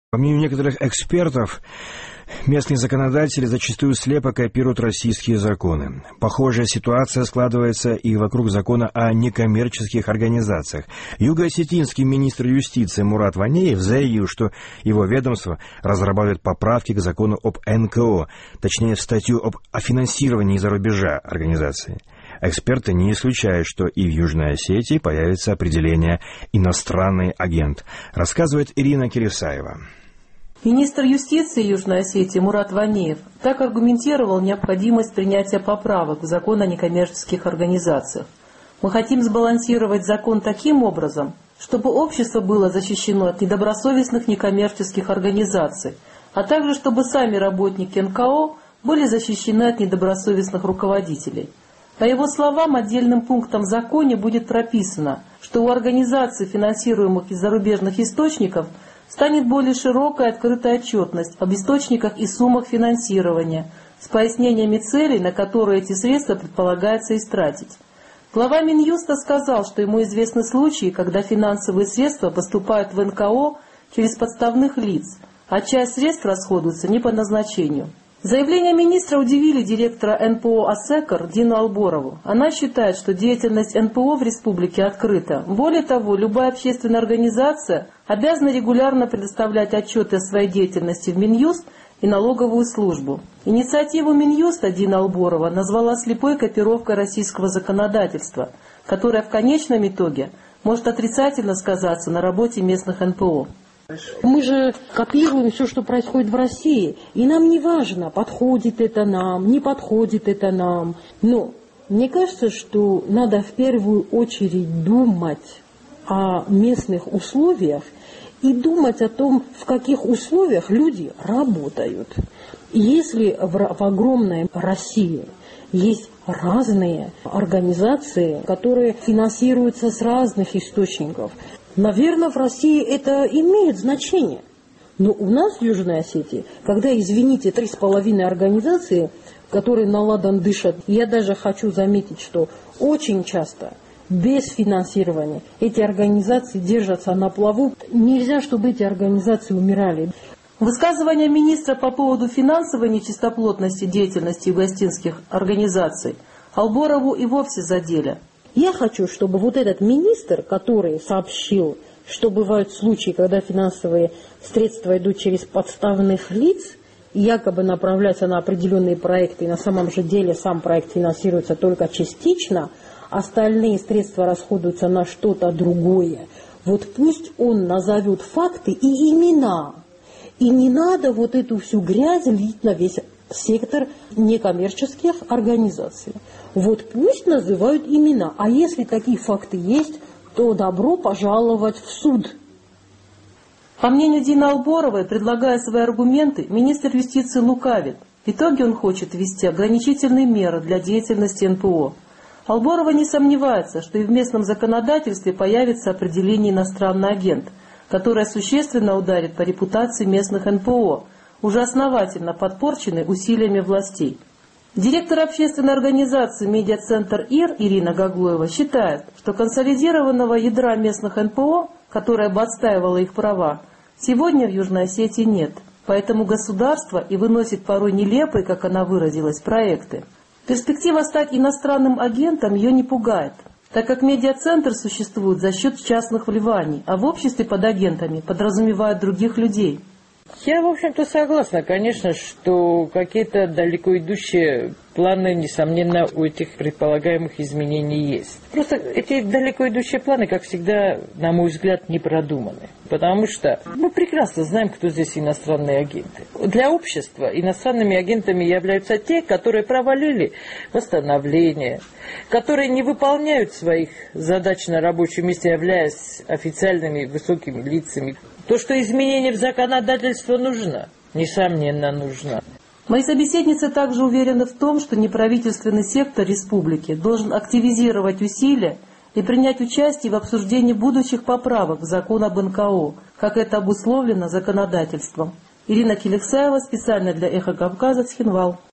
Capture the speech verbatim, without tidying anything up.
По мнению некоторых экспертов, местные законодатели зачастую слепо копируют российские законы. Похожая ситуация складывается и вокруг закона о некоммерческих организациях. Юго-осетинский министр юстиции Мурат Ванеев заявил, что его ведомство разрабатывает поправки к закону об эн ка о, точнее в статью об о финансировании из-за рубежа организации. Эксперты не исключают, что и в Южной Осетии появится определение «иностранный агент», рассказывает Ирина Кирисаева. Министр юстиции Южной Осетии Мурат Ванеев так аргументировал необходимость принятия поправок в закон о некоммерческих организациях. Мы хотим сбалансировать закон таким образом, чтобы общество было защищено от недобросовестных некоммерческих организаций, а также чтобы сами работники эн ка о были защищены от недобросовестных руководителей. По его словам, отдельным пунктом в законе будет прописано, что у организаций, финансируемых из зарубежных источников, станет более широкая открытая отчетность об источниках и суммах финансирования с пояснениями целей, на которые эти средства предполагается истратить. Глава Минюста сказал, что ему известны случаи, когда финансовые средства поступают в эн ка о через подставных лиц, а часть средств расходуется не по назначению. Заявления министра удивили директора эн пэ о «Асекор» Дину Алборову. Она считает, что деятельность эн пэ о в республике открыта. Более того, любая общественная организация обязана регулярно предоставлять отчеты о своей деятельности в Минюст и налоговую службу. Инициативу Минюста Дина Алборова назвала слепой копировкой российского законодательства, которая в конечном итоге может отрицательно сказаться на работе местных эн пэ о. Мы же копируем все, что происходит в России, и нам не важно, подходит это нам, не подходит это нам. Но мне кажется, что надо в первую очередь думать о местных условиях и думать о том, в каких условиях люди работают. И если в, в огромной России есть разные организации, которые финансируются с разных источников, наверное, в России это имеет значение. Но у нас в Южной Осетии, когда, извините, три с половиной организации, которые на ладан дышат, я даже хочу заметить, что очень часто без финансирования эти организации держатся на плаву. Нельзя, чтобы эти организации умирали. Высказывание министра по поводу финансовой нечистоплотности деятельности югостинских организаций Алборову и вовсе задели. Я хочу, чтобы вот этот министр, который сообщил, что бывают случаи, когда финансовые средства идут через подставных лиц, якобы направляются на определенные проекты, и на самом же деле сам проект финансируется только частично, остальные средства расходуются на что-то другое. Вот пусть он назовет факты и имена. И не надо вот эту всю грязь лить на весь сектор некоммерческих организаций. Вот пусть называют имена. А если такие факты есть, то добро пожаловать в суд. По мнению Дины Алборовой, предлагая свои аргументы, министр юстиции лукавит. В итоге он хочет ввести ограничительные меры для деятельности эн пэ о. Алборова не сомневается, что и в местном законодательстве появится определение «иностранный агент», которое существенно ударит по репутации местных эн пэ о, уже основательно подпорченной усилиями властей. Директор общественной организации «Медиацентр ИР» Ирина Гаглоева считает, что консолидированного ядра местных эн пэ о, которое бы отстаивало их права, сегодня в Южной Осетии нет. Поэтому государство и выносит порой нелепые, как она выразилась, проекты. Перспектива стать иностранным агентом ее не пугает, так как медиацентр существует за счет частных вливаний, а в обществе под агентами подразумевают других людей. Я, в общем-то, согласна, конечно, что какие-то далеко идущие планы, несомненно, у этих предполагаемых изменений есть. Просто эти далеко идущие планы, как всегда, на мой взгляд, не продуманы. Потому что мы прекрасно знаем, кто здесь иностранные агенты. Для общества иностранными агентами являются те, которые провалили восстановление, которые не выполняют своих задач на рабочем месте, являясь официальными высокими лицами. То, что изменение в законодательство нужно, несомненно, нужно. Мои собеседницы также уверены в том, что неправительственный сектор республики должен активизировать усилия и принять участие в обсуждении будущих поправок в закон об эн ка о, как это обусловлено законодательством. Ирина Кирисаева, специально для «Эхо Кавказа», Цхинвал.